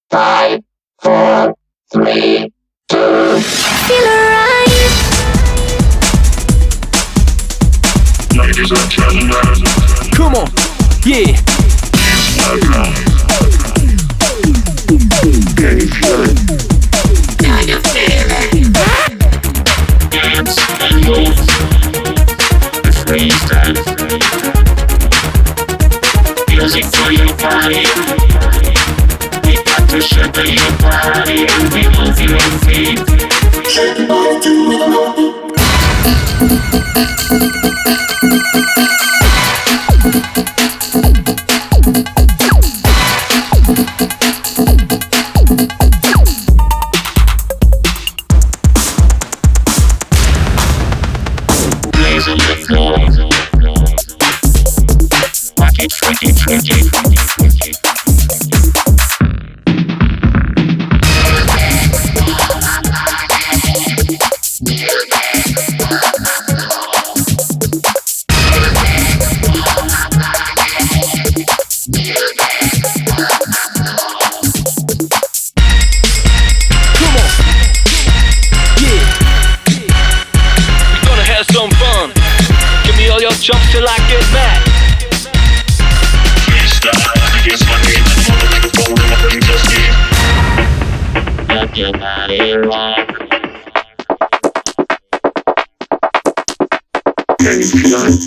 5, 4, 3, 2. Feel alright. Ladies and gentlemen, come on, yeah. it's my time. Can you feel it? Can you feel it? Dance and move. The freestyle. Music for your body. We got to shake your body and we move your feet. Shake your body to the rhythm. Blaze on the floor. Rock it, freak it, freak it. Some fun. Give me all your chops till I get back. Let your body rock. Can you feel it?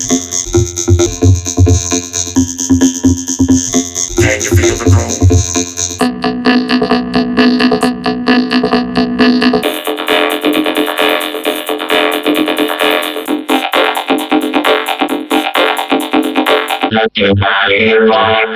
Can you feel the groove? Let your body rock.